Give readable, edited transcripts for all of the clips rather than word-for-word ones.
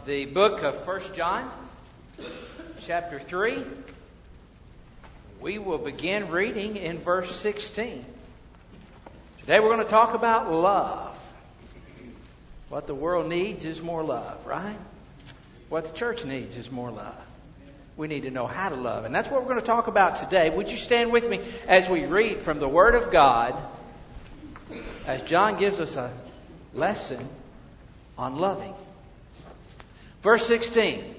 the book of 1 John, chapter 3. We will begin reading in verse 16. Today we're going to talk about love. What the world needs is more love, right? What the church needs is more love. We need to know how to love. And that's what we're going to talk about today. Would you stand with me as we read from the Word of God as John gives us a lesson on loving. Verse 16.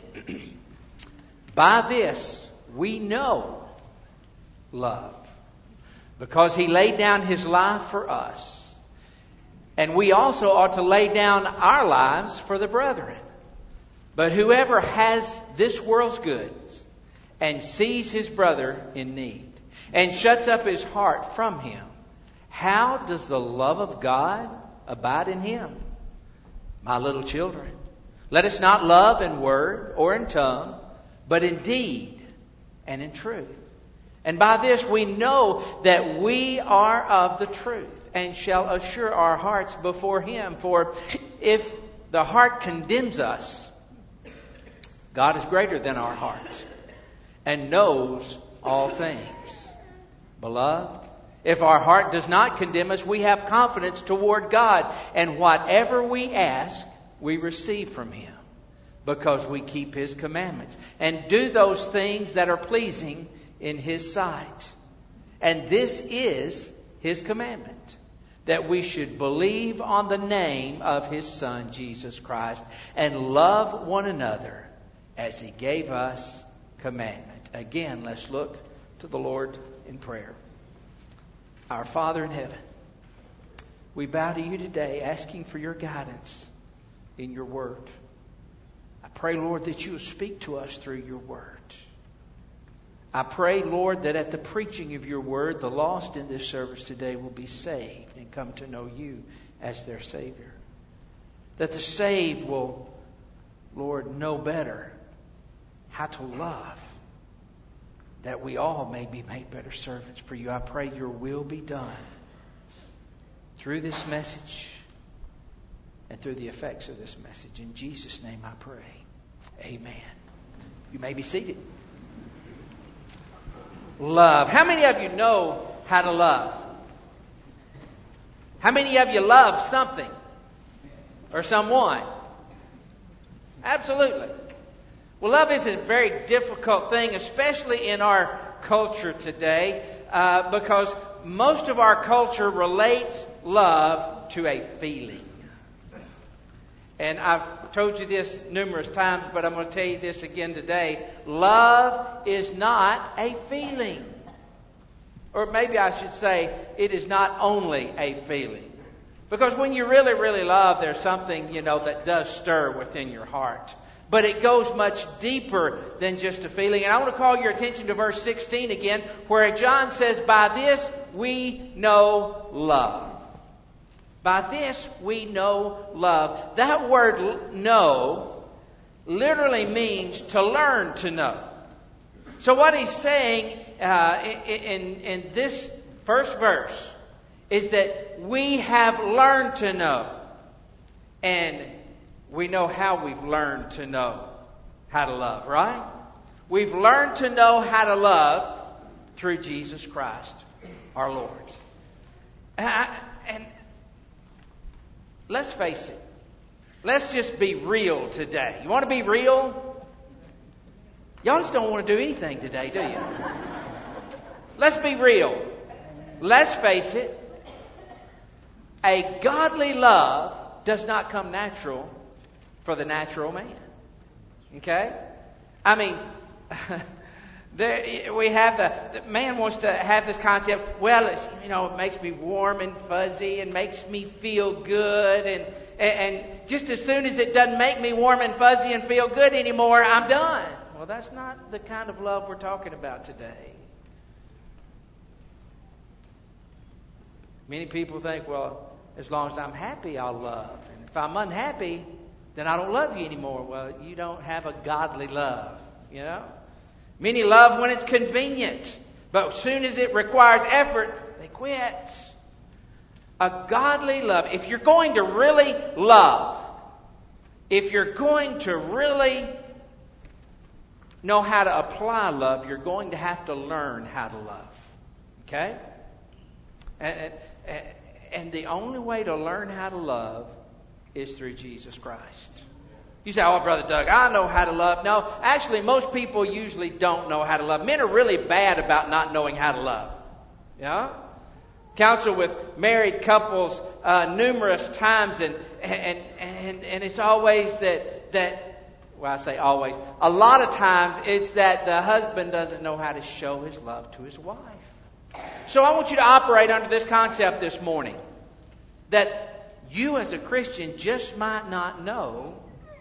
By this we know love, because He laid down His life for us. And we also ought to lay down our lives for the brethren. But whoever has this world's goods and sees his brother in need and shuts up his heart from him, how does the love of God abide in him? My little children, let us not love in word or in tongue, but in deed and in truth. And by this we know that we are of the truth, and shall assure our hearts before Him. For if the heart condemns us, God is greater than our heart, and knows all things. Beloved, if our heart does not condemn us, we have confidence toward God, and whatever we ask, we receive from Him, because we keep His commandments and do those things that are pleasing in His sight. And this is His commandment, that we should believe on the name of His Son, Jesus Christ, and love one another as He gave us commandment. Again, let's look to the Lord in prayer. Our Father in heaven, we bow to You today, asking for Your guidance in Your Word. I pray, Lord, that You will speak to us through Your Word. I pray, Lord, that at the preaching of Your Word, the lost in this service today will be saved and come to know You as their Savior. That the saved will, Lord, know better how to love. That we all may be made better servants for You. I pray Your will be done through this message and through the effects of this message. In Jesus' name I pray. Amen. You may be seated. Love. How many of you know how to love? How many of you love something or someone? Absolutely. Well, love is a very difficult thing, especially in our culture today, because most of our culture relates love to a feeling. And I've told you this numerous times, but I'm going to tell you this again today. Love is not a feeling. Or maybe I should say, it is not only a feeling. Because when you really, really love, there's something, that does stir within your heart. But it goes much deeper than just a feeling. And I want to call your attention to verse 16 again, where John says, by this we know love. By this we know love. That word know literally means to learn to know. So what he's saying in this first verse is that we have learned to know. And we know how we've learned to know how to love, right? We've learned to know how to love through Jesus Christ, our Lord. And let's face it. Let's just be real today. You want to be real? Y'all just don't want to do anything today, do you? Let's be real. Let's face it. A godly love does not come natural for the natural man. Okay? I mean, we have the man wants to have this concept. Well, it makes me warm and fuzzy and makes me feel good, and just as soon as it doesn't make me warm and fuzzy and feel good anymore, I'm done. Well, that's not the kind of love we're talking about today. Many people think, well, as long as I'm happy, I'll love, and if I'm unhappy, then I don't love you anymore. Well, you don't have a godly love, Many love when it's convenient, but as soon as it requires effort, they quit. A godly love, if you're going to really love, if you're going to really know how to apply love, you're going to have to learn how to love. Okay? And the only way to learn how to love is through Jesus Christ. You say, oh, Brother Doug, I know how to love. No, actually, most people usually don't know how to love. Men are really bad about not knowing how to love. Yeah? Counsel with married couples numerous times, and it's always that well, I say always. A lot of times it's that the husband doesn't know how to show his love to his wife. So I want you to operate under this concept this morning, that you as a Christian just might not know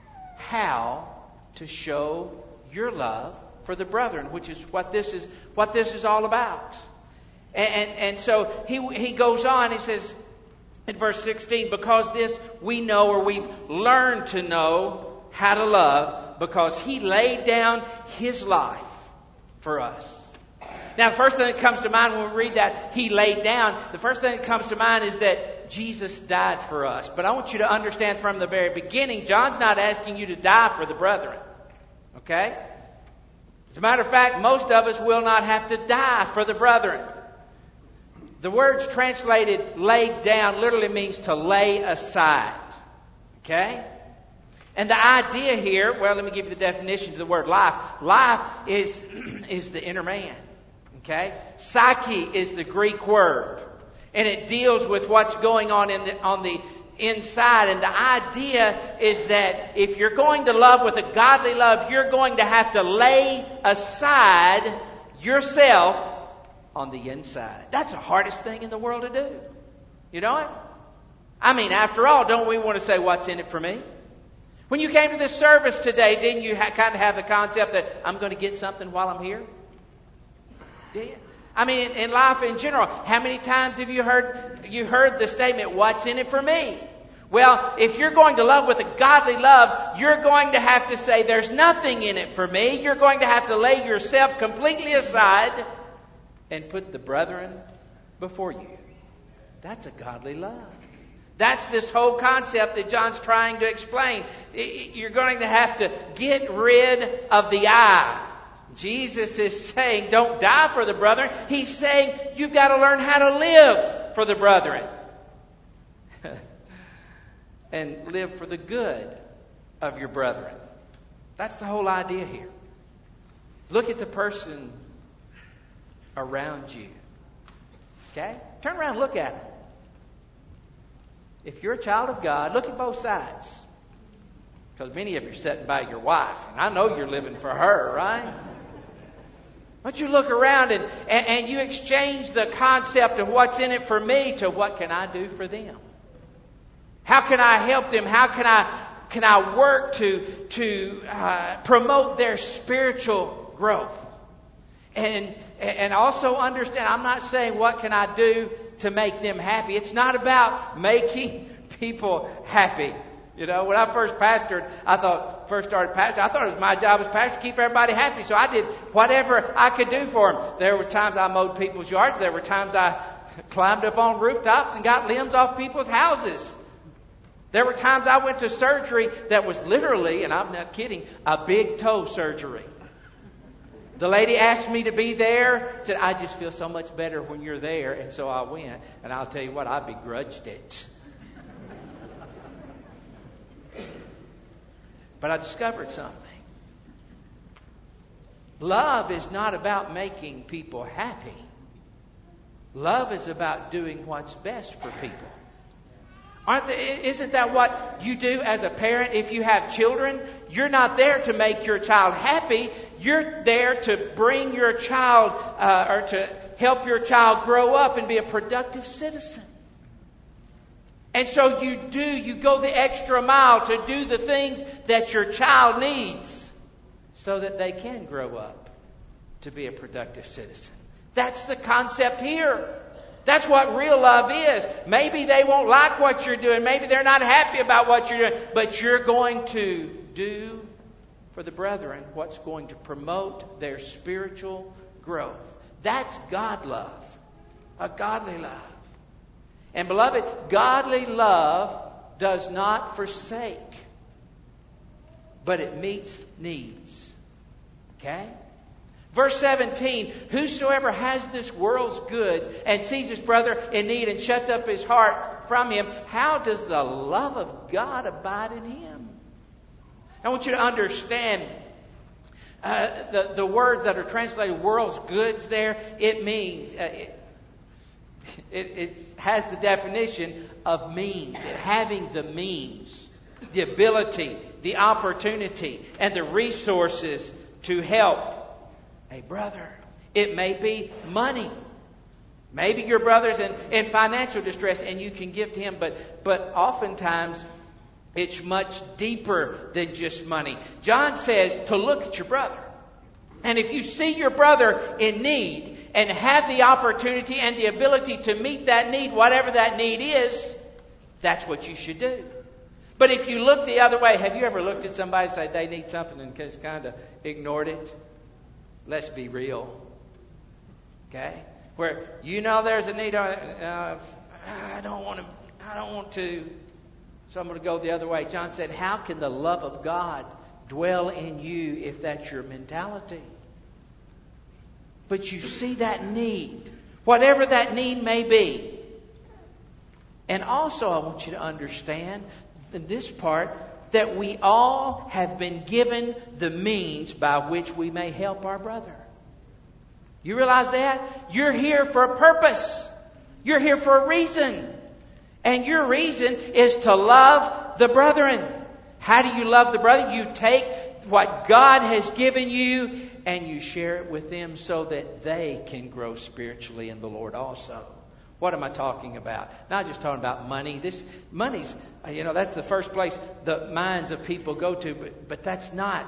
how to show your love for the brethren, which is what this is all about. And so he goes on, he says in verse 16, because this we know, or we've learned to know how to love, because He laid down His life for us. Now, the first thing that comes to mind when we read that He laid down, the first thing that comes to mind is that Jesus died for us. But I want you to understand from the very beginning, John's not asking you to die for the brethren. Okay? As a matter of fact, most of us will not have to die for the brethren. The words translated laid down literally means to lay aside. Okay? And the idea here, well, let me give you the definition to the word life. Life is the inner man. Okay? Psyche is the Greek word. And it deals with what's going on on the inside. And the idea is that if you're going to love with a godly love, you're going to have to lay aside yourself on the inside. That's the hardest thing in the world to do. You know it? I mean, after all, don't we want to say, what's in it for me? When you came to this service today, didn't you kind of have the concept that I'm going to get something while I'm here? Did you? I mean, in life in general, how many times have you heard the statement, what's in it for me? Well, if you're going to love with a godly love, you're going to have to say, there's nothing in it for me. You're going to have to lay yourself completely aside and put the brethren before you. That's a godly love. That's this whole concept that John's trying to explain. You're going to have to get rid of the I. Jesus is saying, don't die for the brethren. He's saying, you've got to learn how to live for the brethren. And live for the good of your brethren. That's the whole idea here. Look at the person around you. Okay? Turn around and look at them. If you're a child of God, look at both sides. Because many of you are sitting by your wife. And I know you're living for her, right? Why don't you look around and you exchange the concept of what's in it for me to what can I do for them? How can I help them? How can I work to promote their spiritual growth? And also understand, I'm not saying what can I do to make them happy. It's not about making people happy. You know, when I first started pastoring, I thought it was my job as pastor to keep everybody happy. So I did whatever I could do for them. There were times I mowed people's yards. There were times I climbed up on rooftops and got limbs off people's houses. There were times I went to surgery that was literally, and I'm not kidding, a big toe surgery. The lady asked me to be there. Said, I just feel so much better when you're there. And so I went. And I'll tell you what, I begrudged it. But I discovered something. Love is not about making people happy. Love is about doing what's best for people. Isn't that what you do as a parent if you have children? You're not there to make your child happy. You're there to bring your child or to help your child grow up and be a productive citizen. And so you go the extra mile to do the things that your child needs so that they can grow up to be a productive citizen. That's the concept here. That's what real love is. Maybe they won't like what you're doing. Maybe they're not happy about what you're doing. But you're going to do for the brethren what's going to promote their spiritual growth. That's God love. A godly love. And beloved, godly love does not forsake. but it meets needs. Okay? Verse 17, whosoever has this world's goods and sees his brother in need and shuts up his heart from him, how does the love of God abide in him? I want you to understand the words that are translated world's goods there. It means, it has the definition of means. Having the means, the ability, the opportunity, and the resources to help a brother. It may be money. Maybe your brother's in financial distress and you can give to him, but oftentimes it's much deeper than just money. John says to look at your brother. And if you see your brother in need and have the opportunity and the ability to meet that need, whatever that need is, that's what you should do. But if you look the other way, have you ever looked at somebody and said they need something and just kind of ignored it? Let's be real. Okay? Where you know there's a need, I don't want to, so I'm going to go the other way. John said, how can the love of God dwell in you if that's your mentality? But you see that need, whatever that need may be. And also I want you to understand in this part that we all have been given the means by which we may help our brother. You realize that? You're here for a purpose. You're here for a reason. And your reason is to love the brethren. How do you love the brother? You take what God has given you and you share it with them so that they can grow spiritually in the Lord also. What am I talking about? Not just talking about money. Money's, that's the first place the minds of people go to, but that's not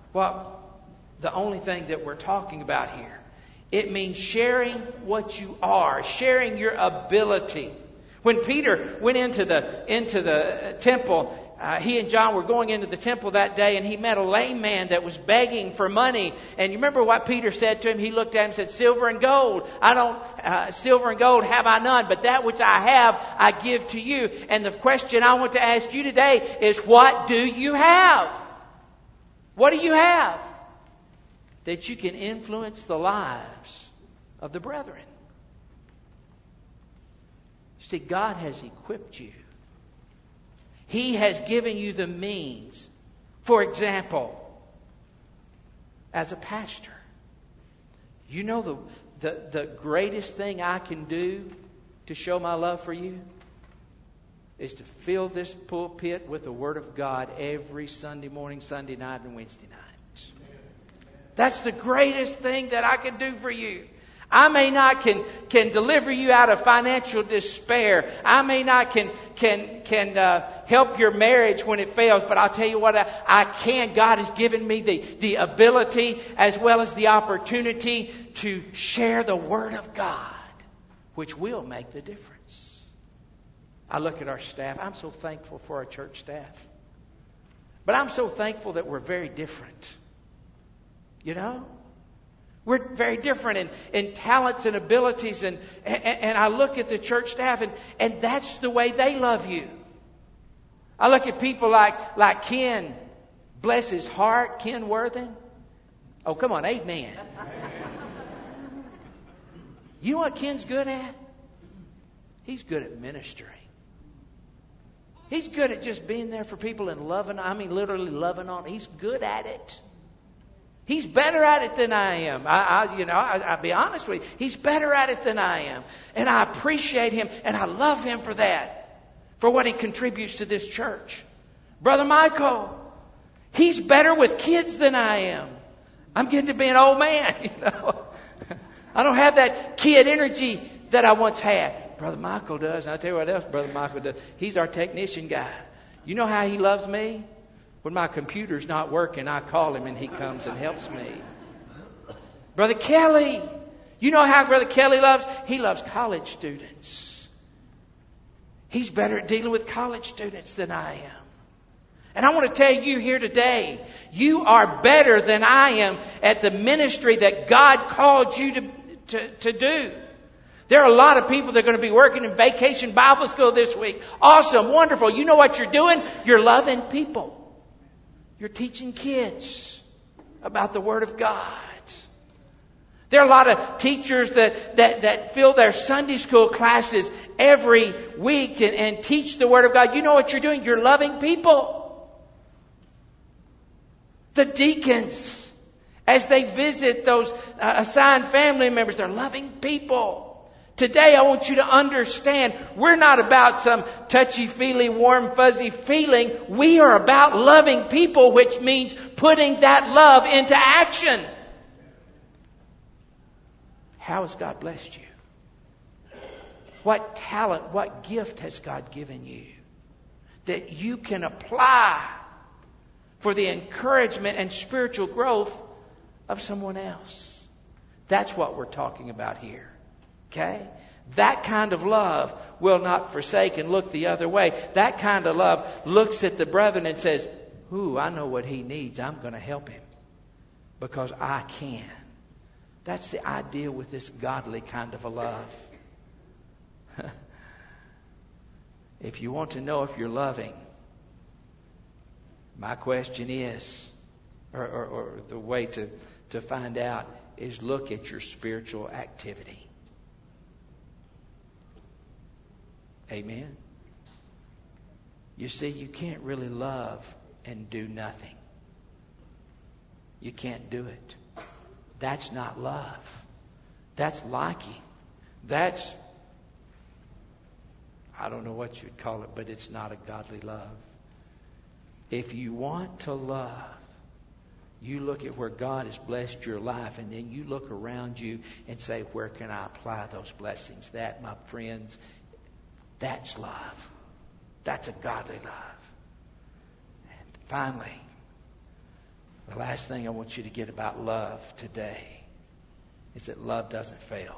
the only thing that we're talking about here. It means sharing what you are, sharing your ability. When Peter went into the temple, he and John were going into the temple that day, and he met a lame man that was begging for money. And you remember what Peter said to him? He looked at him and said, silver and gold have I none, but that which I have I give to you. And the question I want to ask you today is, what do you have? What do you have that you can influence the lives of the brethren? See, God has equipped you. He has given you the means. For example, as a pastor, you know the greatest thing I can do to show my love for you is to fill this pulpit with the Word of God every Sunday morning, Sunday night, and Wednesday night. That's the greatest thing that I can do for you. I may not can deliver you out of financial despair. I may not can help your marriage when it fails. But I'll tell you what I can. God has given me the ability as well as the opportunity to share the Word of God, which will make the difference. I look at our staff. I'm so thankful for our church staff. But I'm so thankful that we're very different. You know? We're very different in talents and abilities. And I look at the church staff and that's the way they love you. I look at people like Ken. Bless his heart, Ken Worthen. Oh, come on, amen. You know what Ken's good at? He's good at ministry. He's good at just being there for people and loving. I mean, literally loving on. He's good at it. He's better at it than I am. I'll be honest with you. He's better at it than I am. And I appreciate him and I love him for that. For what he contributes to this church. Brother Michael, he's better with kids than I am. I'm getting to be an old man, you know. I don't have that kid energy that I once had. Brother Michael does. And I'll tell you what else Brother Michael does. He's our technician guy. You know how he loves me? When my computer's not working, I call him and he comes and helps me. Brother Kelly. You know how Brother Kelly loves? He loves college students. He's better at dealing with college students than I am. And I want to tell you here today, you are better than I am at the ministry that God called you to do. There are a lot of people that are going to be working in Vacation Bible School this week. Awesome, wonderful. You know what you're doing? You're loving people. You're teaching kids about the Word of God. There are a lot of teachers that fill their Sunday school classes every week and teach the Word of God. You know what you're doing? You're loving people. The deacons, as they visit those assigned family members, they're loving people. Today I want you to understand, we're not about some touchy-feely, warm, fuzzy feeling. We are about loving people, which means putting that love into action. How has God blessed you? What talent, what gift has God given you that you can apply for the encouragement and spiritual growth of someone else? That's what we're talking about here. Okay? That kind of love will not forsake and look the other way. That kind of love looks at the brethren and says, "Ooh, I know what he needs. I'm going to help him because I can." That's the idea with this godly kind of a love. If you want to know if you're loving, my question is, or the way to find out is look at your spiritual activity. Amen. You see, you can't really love and do nothing. You can't do it. That's not love. That's liking. That's, I don't know what you'd call it, but it's not a godly love. If you want to love, you look at where God has blessed your life, and then you look around you and say, where can I apply those blessings? That, my friends, that's love. That's a godly love. And finally, the last thing I want you to get about love today is that love doesn't fail.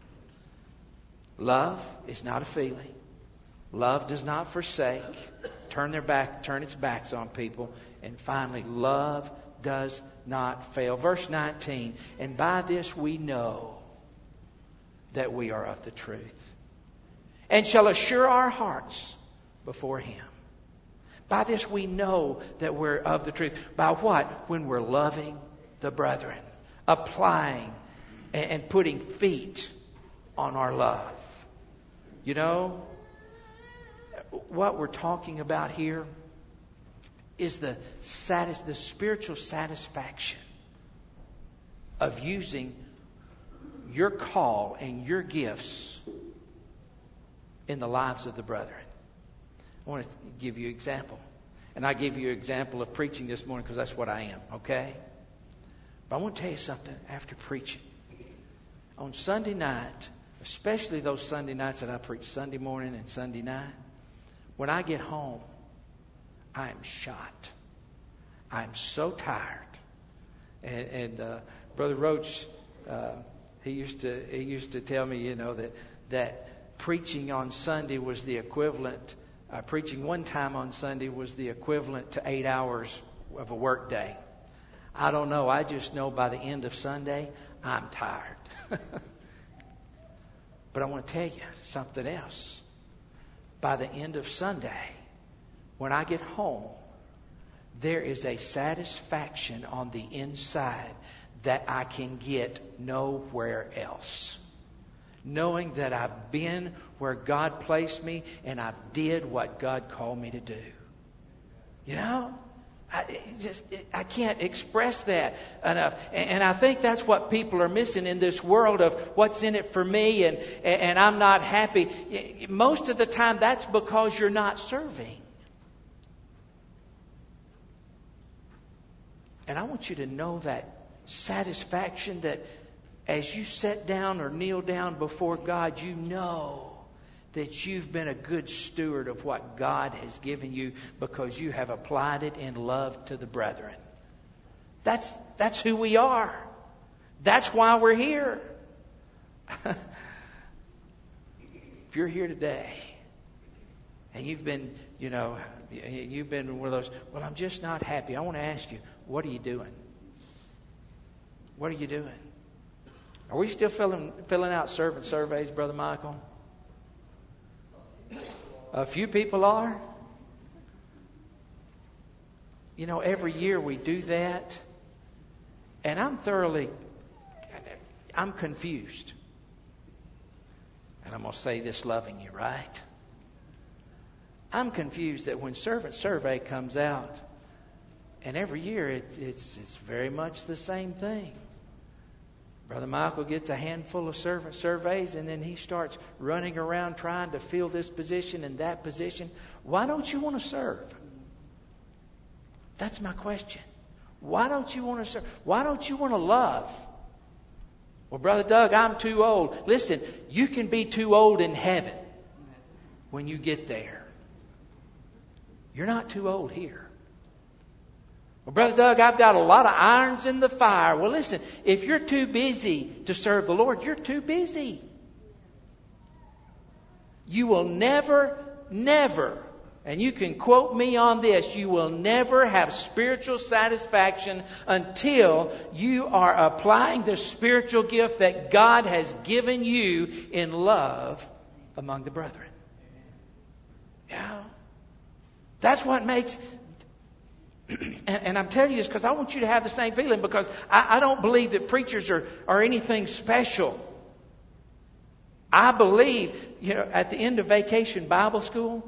Love is not a feeling. Love does not forsake, turn its backs on people. And finally, love does not fail. Verse 19, and by this we know that we are of the truth, and shall assure our hearts before Him. By this we know that we're of the truth. By what? When we're loving the brethren, applying and putting feet on our love. You know, what we're talking about here is the spiritual satisfaction of using your call and your gifts in the lives of the brethren. I want to give you an example. And I gave you an example of preaching this morning because that's what I am, okay? But I want to tell you something after preaching. On Sunday night, especially those Sunday nights that I preach Sunday morning and Sunday night, when I get home, I am shot. I'm so tired. And Brother Roach, he used to tell me, you know, that preaching on Sunday was the equivalent. Preaching one time on Sunday was the equivalent to 8 hours of a work day. I don't know. I just know by the end of Sunday, I'm tired. But I want to tell you something else. By the end of Sunday, when I get home, there is a satisfaction on the inside that I can get nowhere else. Knowing that I've been where God placed me and I've did what God called me to do. You know? I can't express that enough. And I think that's what people are missing in this world of what's in it for me and I'm not happy. Most of the time that's because you're not serving. And I want you to know that satisfaction that as you sit down or kneel down before God, you know that you've been a good steward of what God has given you because you have applied it in love to the brethren. That's who we are. That's why we're here. If you're here today and you've been one of those, well, I'm just not happy. I want to ask you, what are you doing? What are you doing? Are we still filling out servant surveys, Brother Michael? A few people are. every year we do that. And I'm confused. And I'm going to say this loving you, right? I'm confused that when Servant Survey comes out, and every year it's very much the same thing. Brother Michael gets a handful of servant surveys, and then he starts running around trying to fill this position and that position. Why don't you want to serve? That's my question. Why don't you want to serve? Why don't you want to love? Well, Brother Doug, I'm too old. Listen, you can be too old in heaven when you get there. You're not too old here. Well, Brother Doug, I've got a lot of irons in the fire. Well, listen, if you're too busy to serve the Lord, you're too busy. You will never, and you can quote me on this, you will never have spiritual satisfaction until you are applying the spiritual gift that God has given you in love among the brethren. Yeah. That's what makes... And I'm telling you this because I want you to have the same feeling, because I don't believe that preachers are anything special. I believe, at the end of Vacation Bible School,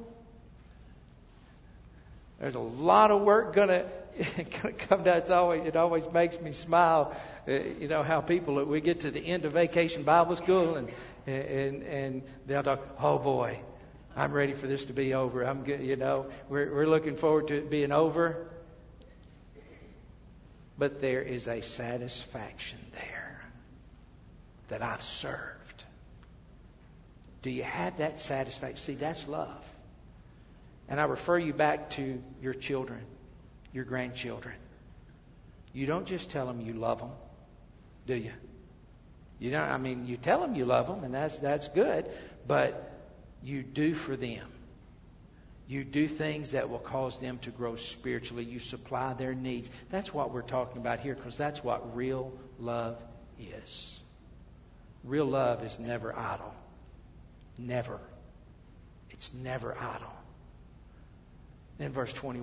there's a lot of work going to come down. It always makes me smile. How people, we get to the end of Vacation Bible School and they'll talk, oh boy, I'm ready for this to be over. I'm good. We're looking forward to it being over. But there is a satisfaction there that I've served. Do you have that satisfaction? See, that's love. And I refer you back to your children, your grandchildren. You don't just tell them you love them, do you? You don't. You tell them you love them, and that's good. But you do for them. You do things that will cause them to grow spiritually. You supply their needs. That's what we're talking about here, because that's what real love is. Real love is never idle. Never. It's never idle. Then verse 20.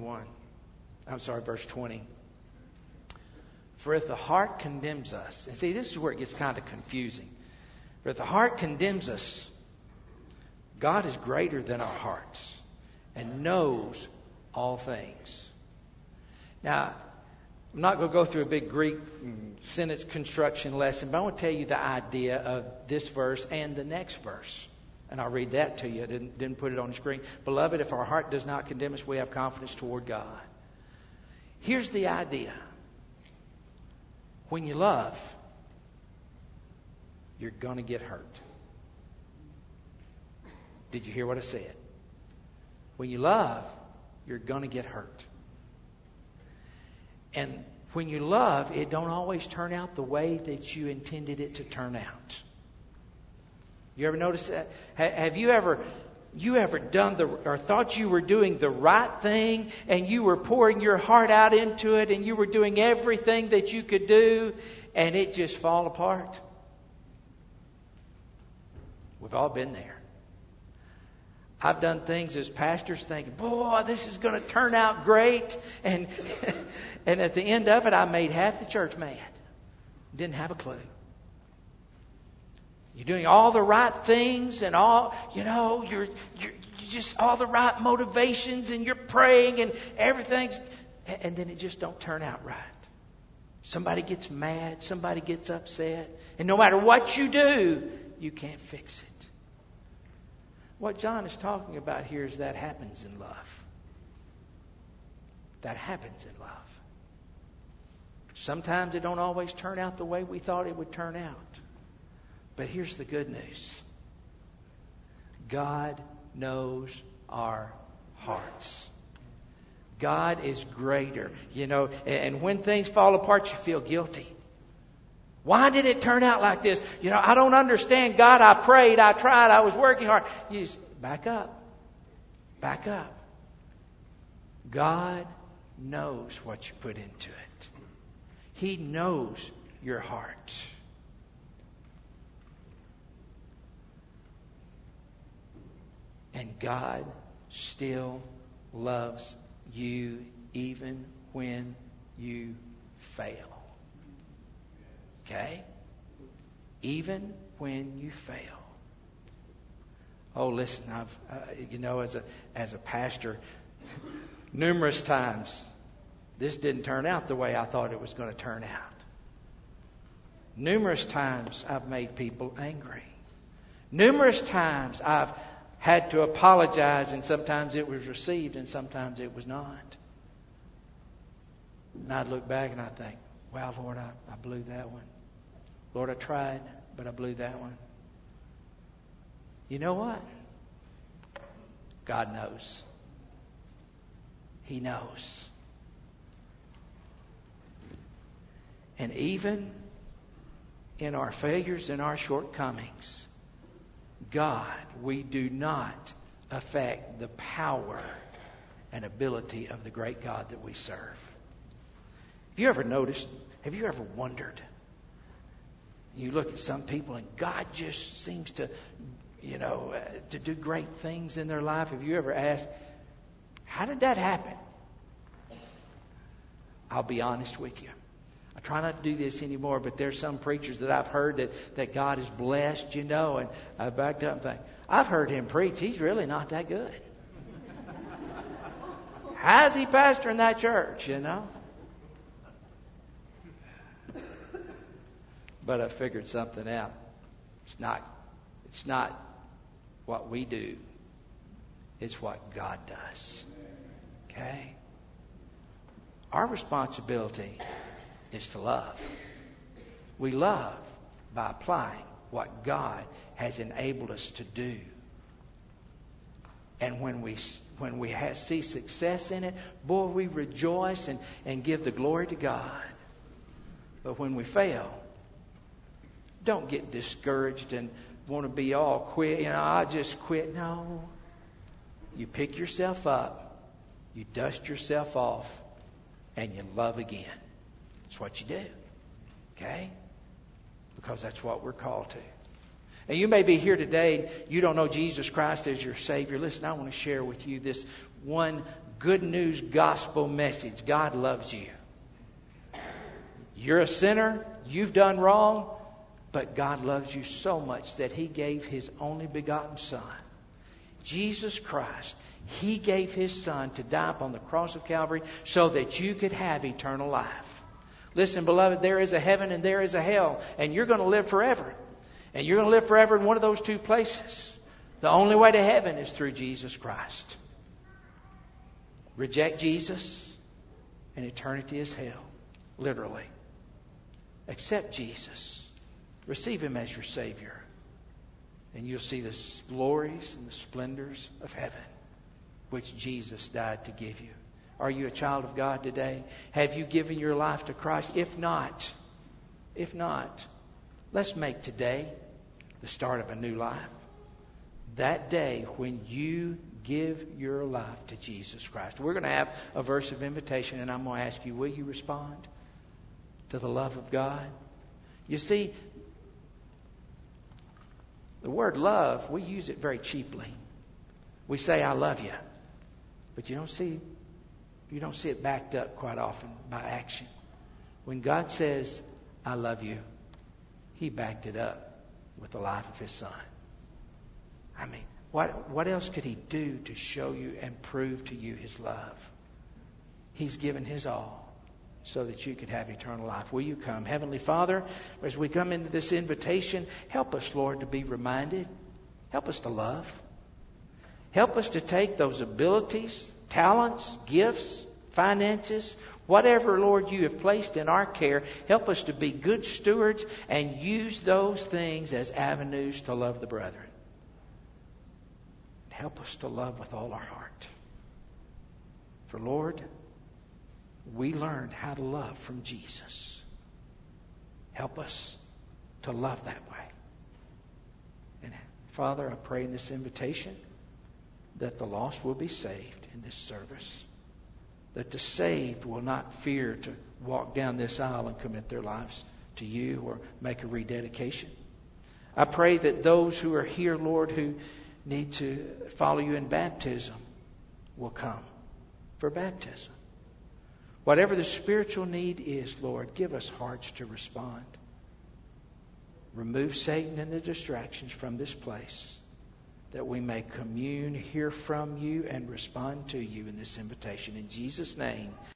For if the heart condemns us, and see, this is where it gets kind of confusing. For if the heart condemns us, God is greater than our hearts and knows all things. Now, I'm not going to go through a big Greek sentence construction lesson, but I want to tell you the idea of this verse and the next verse. And I'll read that to you. I didn't put it on the screen. Beloved, if our heart does not condemn us, we have confidence toward God. Here's the idea. When you love, you're going to get hurt. Did you hear what I said? When you love, you're going to get hurt. And when you love, it don't always turn out the way that you intended it to turn out. You ever notice that? Have you ever done or thought you were doing the right thing, and you were pouring your heart out into it, and you were doing everything that you could do, and it just fall apart? We've all been there. I've done things as pastors thinking, boy, this is going to turn out great. And at the end of it, I made half the church mad. Didn't have a clue. You're doing all the right things and all, you're just all the right motivations, and you're praying and everything's, and then it just don't turn out right. Somebody gets mad. Somebody gets upset. And no matter what you do, you can't fix it. What John is talking about here is that happens in love. That happens in love. Sometimes it don't always turn out the way we thought it would turn out. But here's the good news. God knows our hearts. God is greater. And when things fall apart, you feel guilty. Why did it turn out like this? I don't understand. God, I prayed, I tried, I was working hard. You just back up. Back up. God knows what you put into it. He knows your heart. And God still loves you even when you fail. Okay? Even when you fail. Oh, listen, as a pastor, numerous times, this didn't turn out the way I thought it was going to turn out. Numerous times I've made people angry. Numerous times I've had to apologize, and sometimes it was received and sometimes it was not. And I'd look back and I'd think, wow, Lord, I blew that one. Lord, I tried, but I blew that one. You know what? God knows. He knows. And even in our failures and our shortcomings, God, we do not affect the power and ability of the great God that we serve. Have you ever noticed, have you ever wondered? You look at some people and God just seems to, to do great things in their life. Have you ever asked, how did that happen? I'll be honest with you. I try not to do this anymore, but there's some preachers that I've heard that God is blessed, and I backed up and think, I've heard him preach. He's really not that good. How's he pastoring that church, But I figured something out. It's not what we do. It's what God does. Okay? Our responsibility is to love. We love by applying what God has enabled us to do. And when we see success in it, boy, we rejoice and give the glory to God. But when we fail, don't get discouraged and want to be all quit. I just quit. No. You pick yourself up, you dust yourself off, and you love again. That's what you do. Okay? Because that's what we're called to. And you may be here today, you don't know Jesus Christ as your Savior. Listen, I want to share with you this one good news gospel message. God loves you. You're a sinner. You've done wrong. But God loves you so much that He gave His only begotten Son, Jesus Christ. He gave His Son to die upon the cross of Calvary so that you could have eternal life. Listen, beloved, there is a heaven and there is a hell, and you're going to live forever. And you're going to live forever in one of those two places. The only way to heaven is through Jesus Christ. Reject Jesus, and eternity is hell, literally. Accept Jesus. Receive Him as your Savior. And you'll see the glories and the splendors of heaven, which Jesus died to give you. Are you a child of God today? Have you given your life to Christ? If not, let's make today the start of a new life. That day when you give your life to Jesus Christ. We're going to have a verse of invitation, and I'm going to ask you, will you respond to the love of God? You see, the word love, we use it very cheaply. We say, I love you. But you don't see it backed up quite often by action. When God says, I love you, He backed it up with the life of His Son. I mean, what else could He do to show you and prove to you His love? He's given His all so that you could have eternal life. Will you come? Heavenly Father, as we come into this invitation, help us, Lord, to be reminded. Help us to love. Help us to take those abilities, talents, gifts, finances, whatever, Lord, you have placed in our care. Help us to be good stewards and use those things as avenues to love the brethren. Help us to love with all our heart. For, Lord, we learned how to love from Jesus. Help us to love that way. And Father, I pray in this invitation that the lost will be saved in this service. That the saved will not fear to walk down this aisle and commit their lives to you or make a rededication. I pray that those who are here, Lord, who need to follow you in baptism will come for baptism. Whatever the spiritual need is, Lord, give us hearts to respond. Remove Satan and the distractions from this place, that we may commune, hear from you, and respond to you in this invitation. In Jesus' name.